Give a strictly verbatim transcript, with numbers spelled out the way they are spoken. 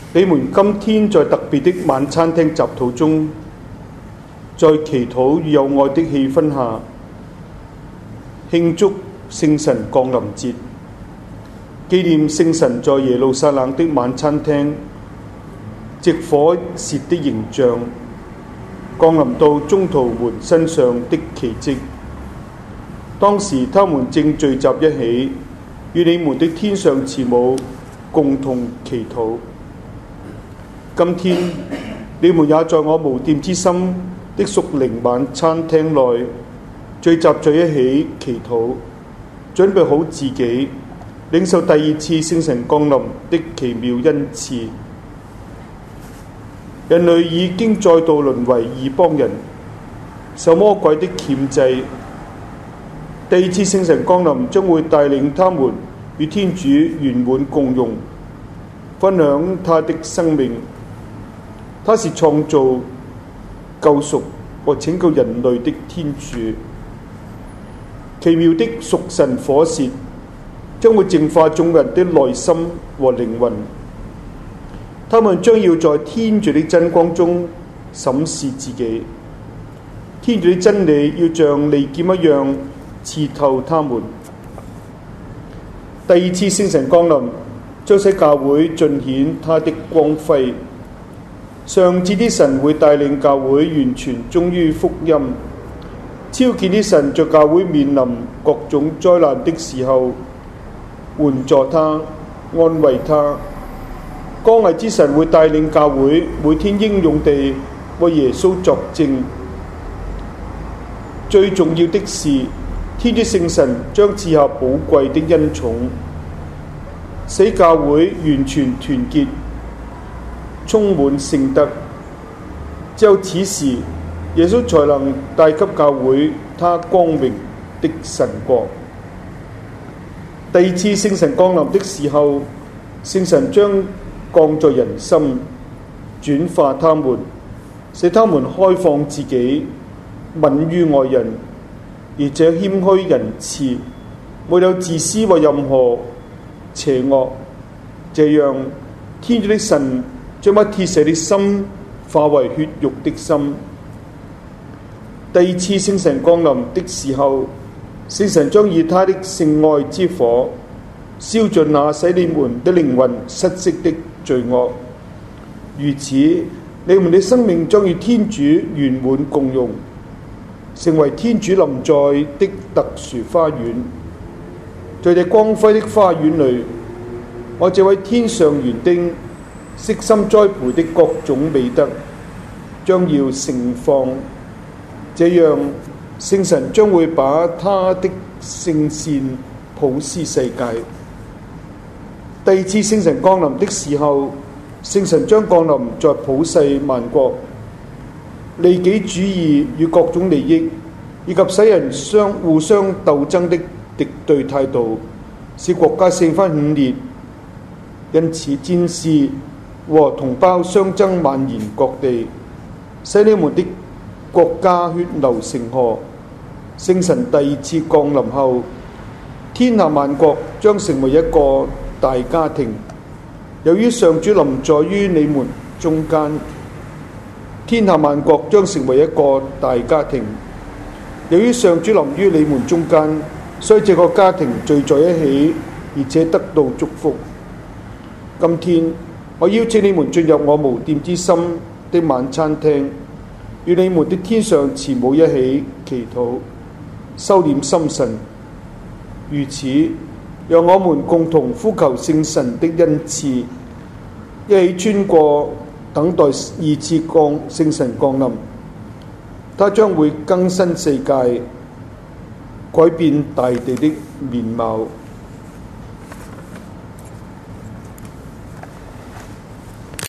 你們今天在特別的晚餐廳集禱中，在祈禱與有愛的氣氛下，慶祝聖神降臨節，紀念聖神在耶路撒冷的晚餐廳藉火舌的形象降臨到宗徒們身上的奇蹟。當時他們正聚集一起，與你們的天上慈母共同祈禱。今天你們也在我無玷之心的屬靈晚餐廳內聚集在一起祈禱，準備好自己領受第二次聖神降臨的奇妙恩賜。人類已經再度淪為異邦人，受魔鬼的鉗制。第二次聖神降臨將會帶領他們與天主圓滿共融，分享他的生命。他是創造、救贖和拯救人類的天主。奇妙的屬神火舌將會淨化眾人的內心和靈魂。他們將要在天主的真光中審視自己。天主的真理要像利劍一樣刺透他們。第二次聖神降臨將使教會盡顯他的光輝。上至的神會帶領教會完全忠於福音，超見的神在教會面臨各種災難的時候援助他、安慰他。剛毅之神會帶領教會每天英勇地為耶穌作證。最重要的是，天主聖神將賜下寶貴的恩寵，使教會完全團結，充滿聖德。只有此時，耶穌才能帶給教會他光榮的神國。第二次聖神降臨的時候，聖神將降在人心，轉化他們，使他們開放自己，敏於愛人，而且謙虛仁慈，沒有自私或任何邪惡。這樣，天主的神將把鐵石的心化為血肉的心。第二次聖神降臨的時候，聖神將以他的聖愛之火燒盡那使你們的靈魂失色的罪惡。如此，你們的生命將與天主圓滿共融，成為天主臨在的特殊花園。在這光輝的花園裏，我這位天上園丁悉心栽培的各種美德將要盛放。這樣，聖神將會把他的聖善普施世界。第二次聖神降臨的時候，聖神將降臨在普世萬國。利己主義與各種利益，以及使人相互相鬥爭的敵對態度，使國家四分五裂。因此，戰事和同胞相爭蔓延各地，使你們的國家血流成河。聖神第二次降臨後，天下萬國將成為一個大家庭。由於上主臨在於你們中間，天下萬國將成為一個大家庭。由於上主臨於你們中間，所以這個家庭聚在一起，而且得到祝福。今天我邀請你們進入我無玷之心的晚餐廳，與你們的天上慈母一起祈禱，收斂心神。如此，讓我們共同呼求聖神的恩賜，一起穿過等待二次降聖神降臨。他將會更新世界，改變大地的面貌。